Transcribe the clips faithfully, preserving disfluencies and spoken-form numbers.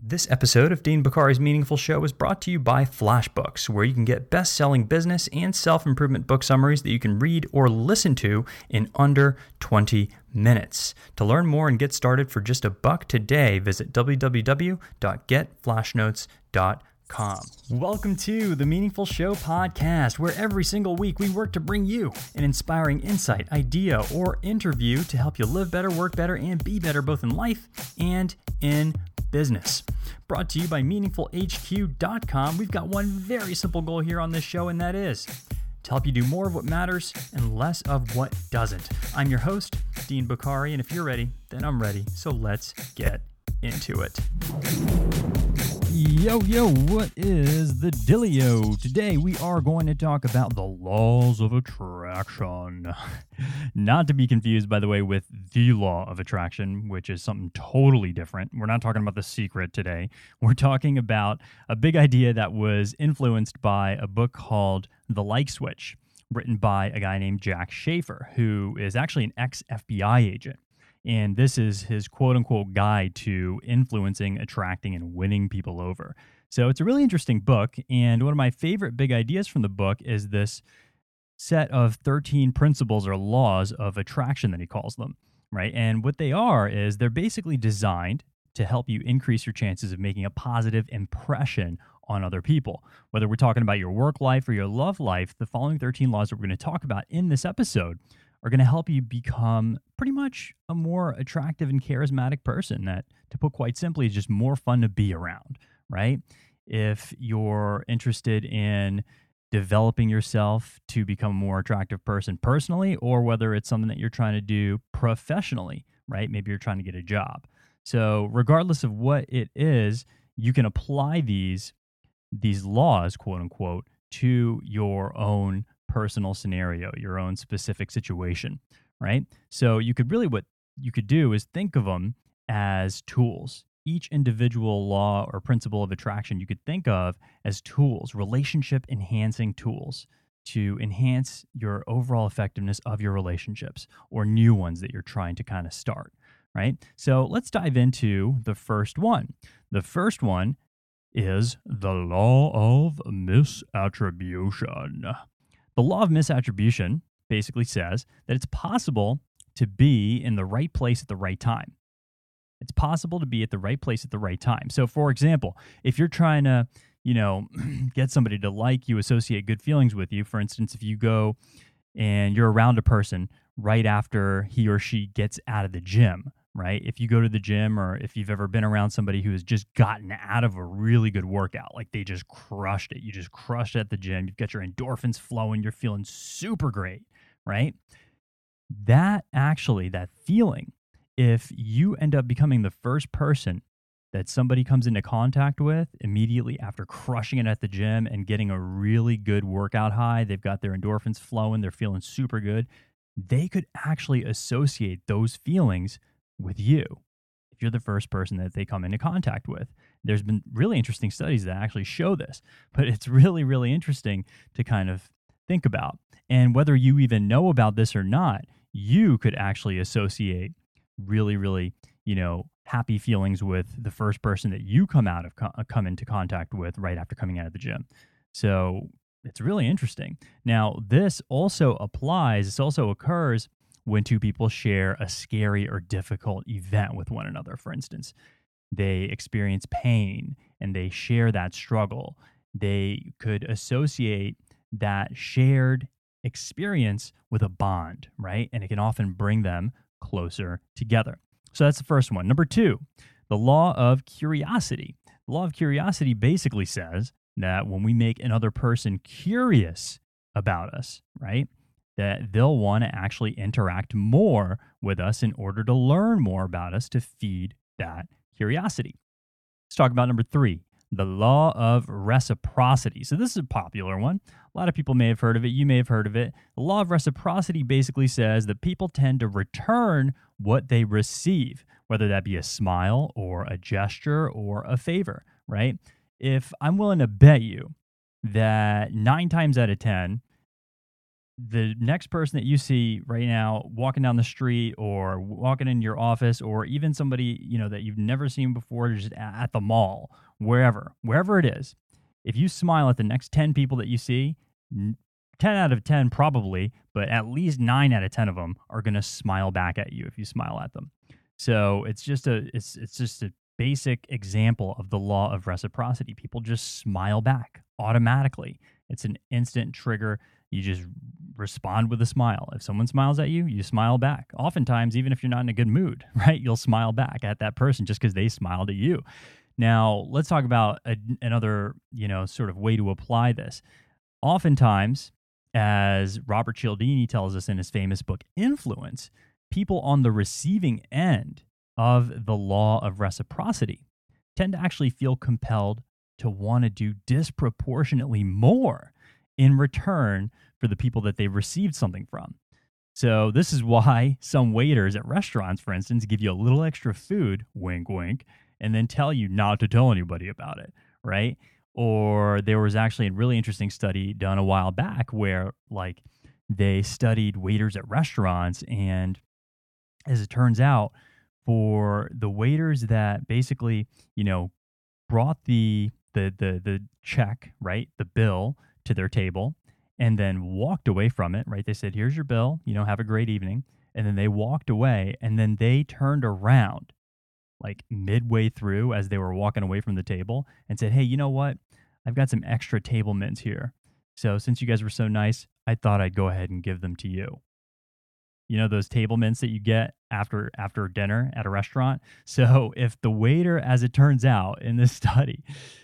This episode of Dean Bokhari's Meaningful Show is brought to you by FlashBooks, where you can get best-selling business and self-improvement book summaries that you can read or listen to in under twenty minutes. To learn more and get started for just a buck today, visit w w w dot get flashnotes dot com. Welcome to the Meaningful Show podcast, where every single week we work to bring you an inspiring insight, idea, or interview to help you live better, work better, and be better both in life and in business. Brought to you by meaningful h q dot com. We've got one very simple goal here on this show, and that is to help you do more of what matters and less of what doesn't. I'm your host, Dean Bokhari, and if you're ready, then I'm ready. So let's get into it. Yo, yo, what is the dealio? Today we are going to talk about the laws of attraction. Not to be confused, by the way, with the law of attraction, which is something totally different. We're not talking about The Secret today. We're talking about a big idea that was influenced by a book called The Like Switch, written by a guy named Jack Schafer, who is actually an ex-F B I agent. And this is his quote-unquote guide to influencing, attracting, and winning people over. So it's a really interesting book, and one of my favorite big ideas from the book is this set of thirteen principles or laws of attraction that he calls them, right? And what they are is they're basically designed to help you increase your chances of making a positive impression on other people. Whether we're talking about your work life or your love life, the following thirteen laws that we're going to talk about in this episode are going to help you become pretty much a more attractive and charismatic person that, to put quite simply, is just more fun to be around, right? If you're interested in developing yourself to become a more attractive person personally, or whether it's something that you're trying to do professionally, right? Maybe you're trying to get a job. So regardless of what it is, you can apply these, these laws, quote unquote, to your own personal scenario, your own specific situation, right? So you could really, what you could do is think of them as tools. Each individual law or principle of attraction you could think of as tools, relationship enhancing tools to enhance your overall effectiveness of your relationships or new ones that you're trying to kind of start, right? So let's dive into the first one. The first one is the law of misattribution. The law of misattribution basically says that it's possible to be in the right place at the right time. It's possible to be at the right place at the right time. So, for example, if you're trying to, you know, get somebody to like you, associate good feelings with you, for instance, if you go and you're around a person right after he or she gets out of the gym, right? If you go to the gym, or if you've ever been around somebody who has just gotten out of a really good workout, like they just crushed it. You just crushed it at the gym. You've got your endorphins flowing. You're feeling super great, right? That actually, that feeling, if you end up becoming the first person that somebody comes into contact with immediately after crushing it at the gym and getting a really good workout high, they've got their endorphins flowing, they're feeling super good, they could actually associate those feelings with you if you're the first person that they come into contact with. There's been really interesting studies that actually show this, but it's really, really interesting to kind of think about. And whether you even know about this or not, you could actually associate really, really, you know, happy feelings with the first person that you come out of co- come into contact with right after coming out of the gym. So it's really interesting. Now, this also applies, this also occurs when two people share a scary or difficult event with one another. For instance, they experience pain and they share that struggle. They could associate that shared experience with a bond, right? And it can often bring them closer together. So that's the first one. Number two, the law of curiosity. The law of curiosity basically says that when we make another person curious about us, right, that they'll want to actually interact more with us in order to learn more about us to feed that curiosity. Let's talk about number three, the law of reciprocity. So this is a popular one. A lot of people may have heard of it. You may have heard of it. The law of reciprocity basically says that people tend to return what they receive, whether that be a smile or a gesture or a favor, right? If I'm willing to bet you that nine times out of ten, the next person that you see right now walking down the street or walking in your office or even somebody, you know, that you've never seen before, just a- at the mall, wherever, wherever it is, if you smile at the next ten people that you see, n- ten out of ten probably, but at least nine out of ten of them are going to smile back at you if you smile at them. So it's just a it's it's just a basic example of the law of reciprocity. People just smile back automatically. It's an instant trigger. You just respond with a smile. If someone smiles at you, you smile back. Oftentimes, even if you're not in a good mood, right? You'll smile back at that person just because they smiled at you. Now, let's talk about a, another, you know, sort of way to apply this. Oftentimes, as Robert Cialdini tells us in his famous book, Influence, people on the receiving end of the law of reciprocity tend to actually feel compelled to want to do disproportionately more in return for the people that they've received something from. So this is why some waiters at restaurants, for instance, give you a little extra food, wink, wink, and then tell you not to tell anybody about it, right? Or there was actually a really interesting study done a while back where, like, they studied waiters at restaurants, and as it turns out, for the waiters that basically, you know, brought the the the the check, right, the bill to their table, and then walked away from it, right? They said, "Here's your bill, you know, have a great evening," and then they walked away, and then they turned around like midway through as they were walking away from the table and said, "Hey, you know what? I've got some extra table mints here. So since you guys were so nice, I thought I'd go ahead and give them to you." You know, those table mints that you get after after dinner at a restaurant? So if the waiter, as it turns out in this study,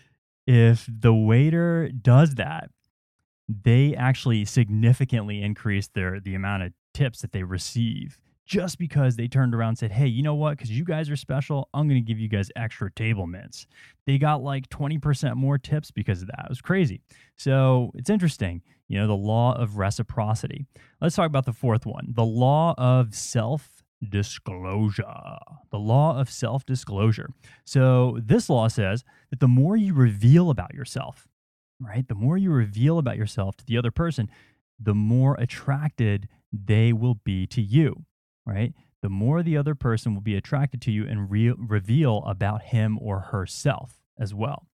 if the waiter does that, they actually significantly increase their the amount of tips that they receive just because they turned around and said, "Hey, you know what? Because you guys are special, I'm going to give you guys extra table mints." They got like twenty percent more tips because of that. It was crazy. So it's interesting, you know, the law of reciprocity. Let's talk about the fourth one, the law of self disclosure. The law of self disclosure. So this law says that the more you reveal about yourself, right? The more you reveal about yourself to the other person, the more attracted they will be to you, right? The more the other person will be attracted to you and re- reveal about him or herself as well.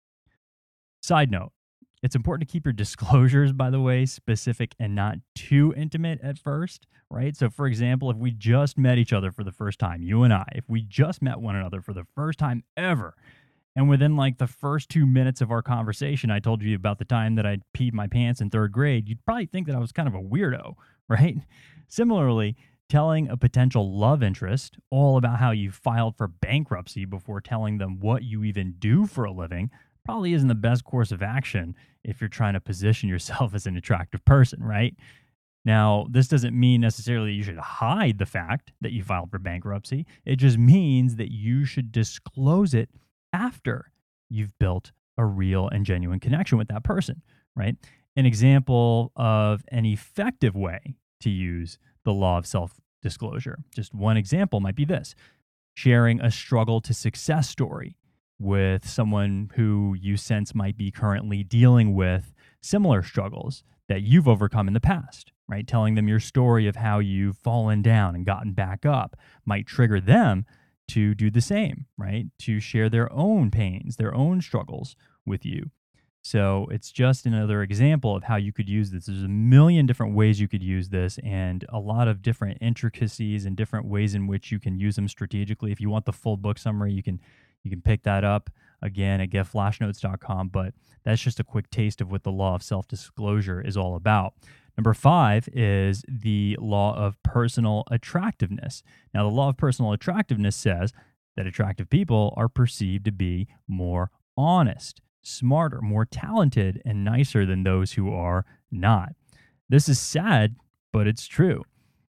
Side note, it's important to keep your disclosures, by the way, specific and not too intimate at first, right? So, for example, if we just met each other for the first time, you and I, if we just met one another for the first time ever, and within like the first two minutes of our conversation, I told you about the time that I peed my pants in third grade, you'd probably think that I was kind of a weirdo, right? Similarly, telling a potential love interest all about how you filed for bankruptcy before telling them what you even do for a living probably isn't the best course of action if you're trying to position yourself as an attractive person, right? Now, this doesn't mean necessarily you should hide the fact that you filed for bankruptcy. It just means that you should disclose it after you've built a real and genuine connection with that person, right? An example of an effective way to use the law of self disclosure, just one example might be this: sharing a struggle to success story with someone who you sense might be currently dealing with similar struggles that you've overcome in the past, right? Telling them your story of how you've fallen down and gotten back up might trigger them to do the same, right? To share their own pains, their own struggles with you. So it's just another example of how you could use this. There's a million different ways you could use this, and a lot of different intricacies and different ways in which you can use them strategically. If you want the full book summary, you can you can pick that up again at get flash notes dot com. But that's just a quick taste of what the law of self-disclosure is all about. Number five is the law of personal attractiveness. Now, the law of personal attractiveness says that attractive people are perceived to be more honest, smarter, more talented, and nicer than those who are not. This is sad, but it's true.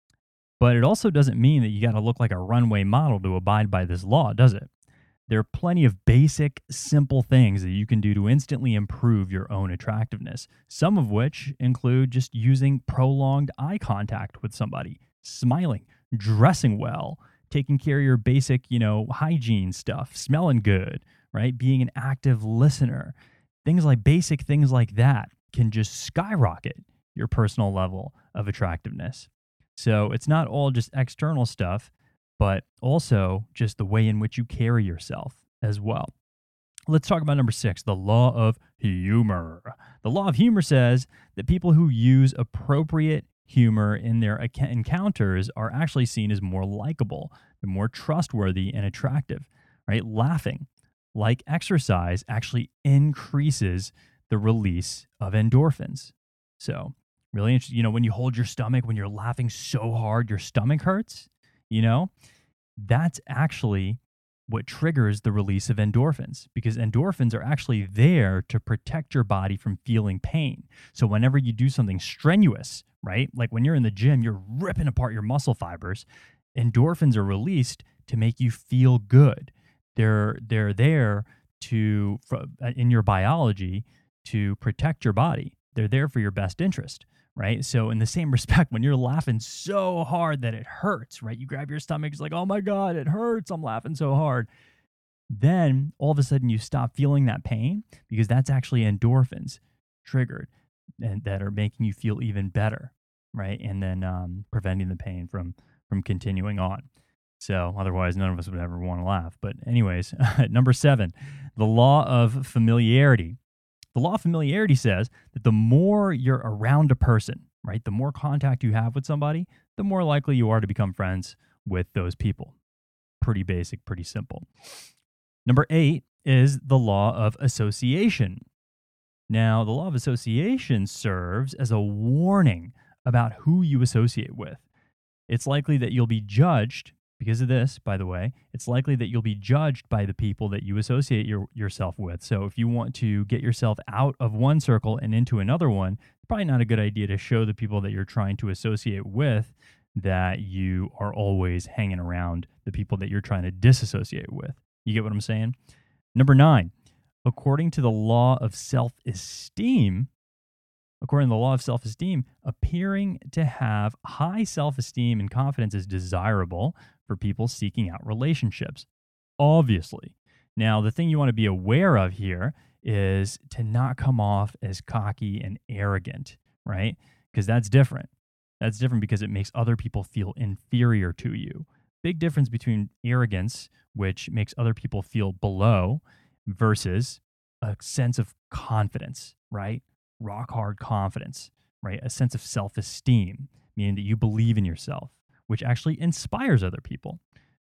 But it also doesn't mean that you got to look like a runway model to abide by this law, does it? There are plenty of basic, simple things that you can do to instantly improve your own attractiveness, some of which include just using prolonged eye contact with somebody, smiling, dressing well, taking care of your basic, you know, hygiene stuff, smelling good, right? Being an active listener. Things like basic things like that can just skyrocket your personal level of attractiveness. So it's not all just external stuff, but also just the way in which you carry yourself as well. Let's talk about number six, the law of humor. The law of humor says that people who use appropriate humor in their ac- encounters are actually seen as more likable, they're more trustworthy and attractive, right? Laughing, like exercise, actually increases the release of endorphins. So, really interesting. You know, when you hold your stomach, when you're laughing so hard, your stomach hurts, you know, that's actually what triggers the release of endorphins, because endorphins are actually there to protect your body from feeling pain. So whenever you do something strenuous, right? Like when you're in the gym, you're ripping apart your muscle fibers, endorphins are released to make you feel good. They're they're there to in your biology to protect your body. They're there for your best interest, right? So in the same respect, when you're laughing so hard that it hurts, right? You grab your stomach, it's like, oh my God, it hurts. I'm laughing so hard. Then all of a sudden you stop feeling that pain because that's actually endorphins triggered and that are making you feel even better, right? And then um, preventing the pain from from continuing on. So otherwise, none of us would ever want to laugh. But anyways, number seven, the law of familiarity. The law of familiarity says that the more you're around a person, right, the more contact you have with somebody, the more likely you are to become friends with those people. Pretty basic, pretty simple. Number eight is the law of association. Now, the law of association serves as a warning about who you associate with. It's likely that you'll be judged because of this, by the way. It's likely that you'll be judged by the people that you associate your, yourself with. So if you want to get yourself out of one circle and into another one, it's probably not a good idea to show the people that you're trying to associate with that you are always hanging around the people that you're trying to disassociate with. You get what I'm saying? Number nine, according to the law of self-esteem, According to the law of self-esteem, appearing to have high self-esteem and confidence is desirable for people seeking out relationships. Obviously. Now, the thing you want to be aware of here is to not come off as cocky and arrogant, right? Because that's different. That's different because it makes other people feel inferior to you. Big difference between arrogance, which makes other people feel below, versus a sense of confidence, right? Rock hard confidence, right? A sense of self-esteem, meaning that you believe in yourself, which actually inspires other people.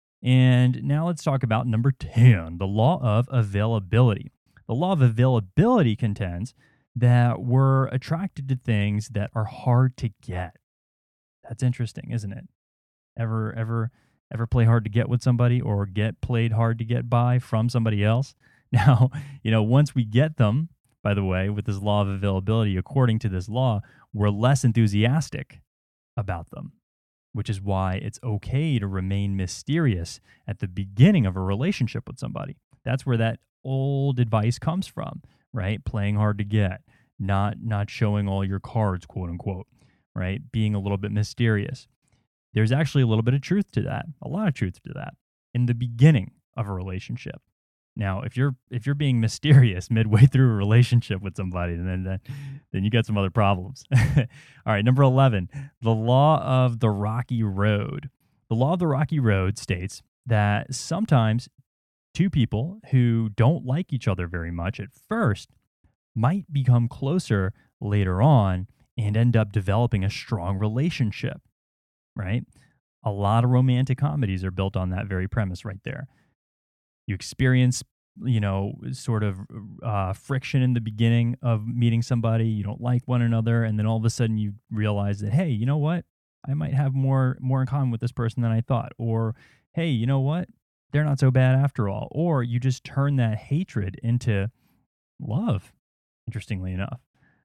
And now let's talk about number ten, the law of availability. The law of availability contends that we're attracted to things that are hard to get. That's interesting, isn't it? Ever, ever, ever play hard to get with somebody or get played hard to get by from somebody else? Now, you know, once we get them, by the way, with this law of availability, according to this law, we're less enthusiastic about them, which is why it's okay to remain mysterious at the beginning of a relationship with somebody. That's where that old advice comes from, right? Playing hard to get, not not showing all your cards, quote unquote, right? Being a little bit mysterious. There's actually a little bit of truth to that, a lot of truth to that in the beginning of a relationship. Now, if you're if you're being mysterious midway through a relationship with somebody, then then, then you got some other problems. All right, number eleven, the law of the rocky road. The law of the rocky road states that sometimes two people who don't like each other very much at first might become closer later on and end up developing a strong relationship, right? A lot of romantic comedies are built on that very premise right there. You experience, you know, sort of uh, friction in the beginning of meeting somebody. You don't like one another. And then all of a sudden you realize that, hey, you know what? I might have more more in common with this person than I thought. Or, hey, you know what? They're not so bad after all. Or you just turn that hatred into love, interestingly enough.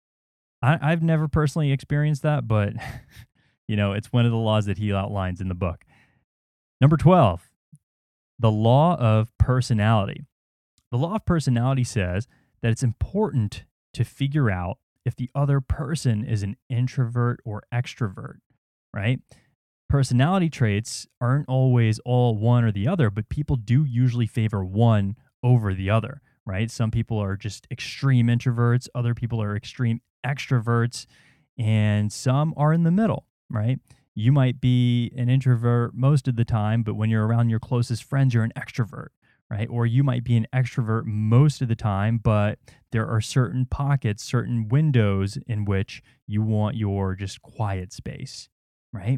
I, I've never personally experienced that, but, you know, it's one of the laws that he outlines in the book. Number twelve. The law of personality. The law of personality says that it's important to figure out if the other person is an introvert or extrovert, right? Personality traits aren't always all one or the other, but people do usually favor one over the other, right? Some people are just extreme introverts, other people are extreme extroverts, and some are in the middle, right? You might be an introvert most of the time, but when you're around your closest friends, you're an extrovert, right? Or you might be an extrovert most of the time, but there are certain pockets, certain windows in which you want your just quiet space, right?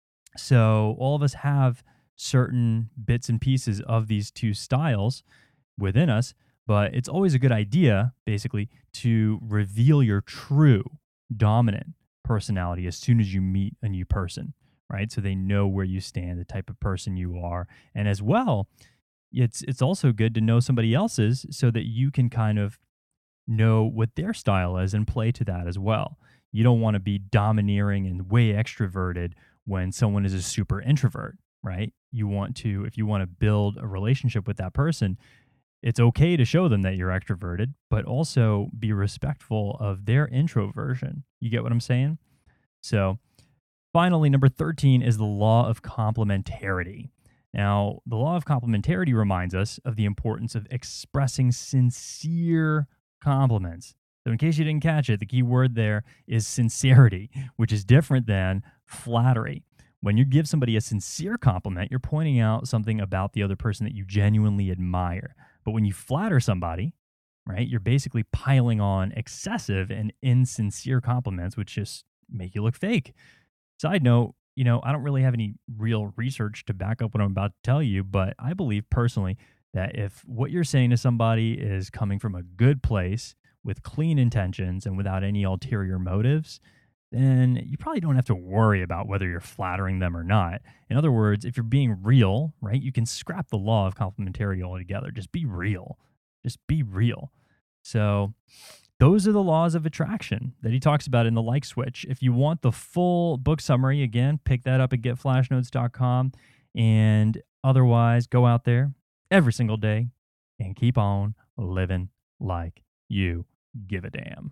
So all of us have certain bits and pieces of these two styles within us, but it's always a good idea, basically, to reveal your true dominant personality as soon as you meet a new person, right? So they know where you stand, the type of person you are. And as well, it's it's also good to know somebody else's so that you can kind of know what their style is and play to that as well. You don't want to be domineering and way extroverted when someone is a super introvert, right? You want to, if you want to build a relationship with that person, it's okay to show them that you're extroverted, but also be respectful of their introversion. You get what I'm saying? So, finally, number thirteen is the law of complementarity. Now, the law of complementarity reminds us of the importance of expressing sincere compliments. So, in case you didn't catch it, the key word there is sincerity, which is different than flattery. When you give somebody a sincere compliment, you're pointing out something about the other person that you genuinely admire. But when you flatter somebody, right, you're basically piling on excessive and insincere compliments, which just make you look fake. Side note, you know, I don't really have any real research to back up what I'm about to tell you, but I believe personally that if what you're saying to somebody is coming from a good place with clean intentions and without any ulterior motives, then you probably don't have to worry about whether you're flattering them or not. In other words, if you're being real, right, you can scrap the law of complementarity altogether. Just be real. Just be real. So those are the laws of attraction that he talks about in the Like Switch. If you want the full book summary, again, pick that up at get flash notes dot com. And otherwise, go out there every single day and keep on living like you give a damn.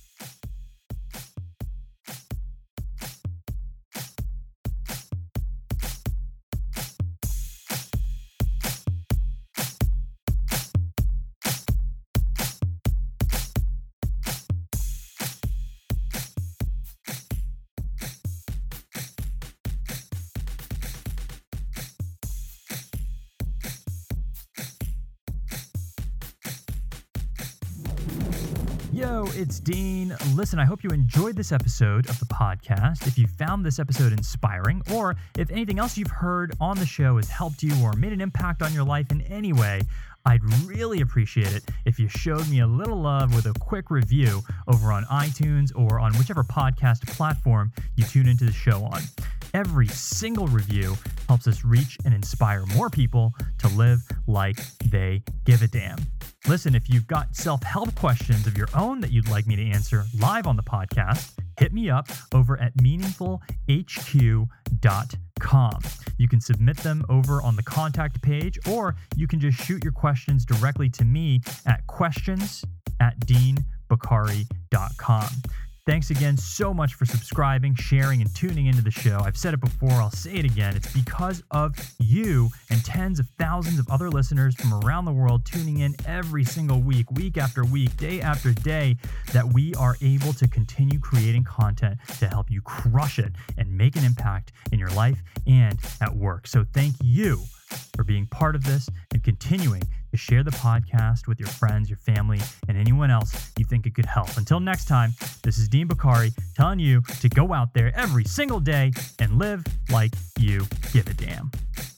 Yo, it's Dean. Listen, I hope you enjoyed this episode of the podcast. If you found this episode inspiring, or if anything else you've heard on the show has helped you or made an impact on your life in any way, I'd really appreciate it if you showed me a little love with a quick review over on iTunes or on whichever podcast platform you tune into the show on. Every single review helps us reach and inspire more people to live like they give a damn. Listen, if you've got self-help questions of your own that you'd like me to answer live on the podcast, hit me up over at meaningful h q dot com. You can submit them over on the contact page, or you can just shoot your questions directly to me at questions at dean bakari dot com. Thanks again so much for subscribing, sharing, and tuning into the show. I've said it before, I'll say it again. It's because of you and tens of thousands of other listeners from around the world tuning in every single week, week after week, day after day, that we are able to continue creating content to help you crush it and make an impact in your life and at work. So thank you for being part of this and continuing to share the podcast with your friends, your family, and anyone else you think it could help. Until next time, this is Dean Bakari telling you to go out there every single day and live like you give a damn.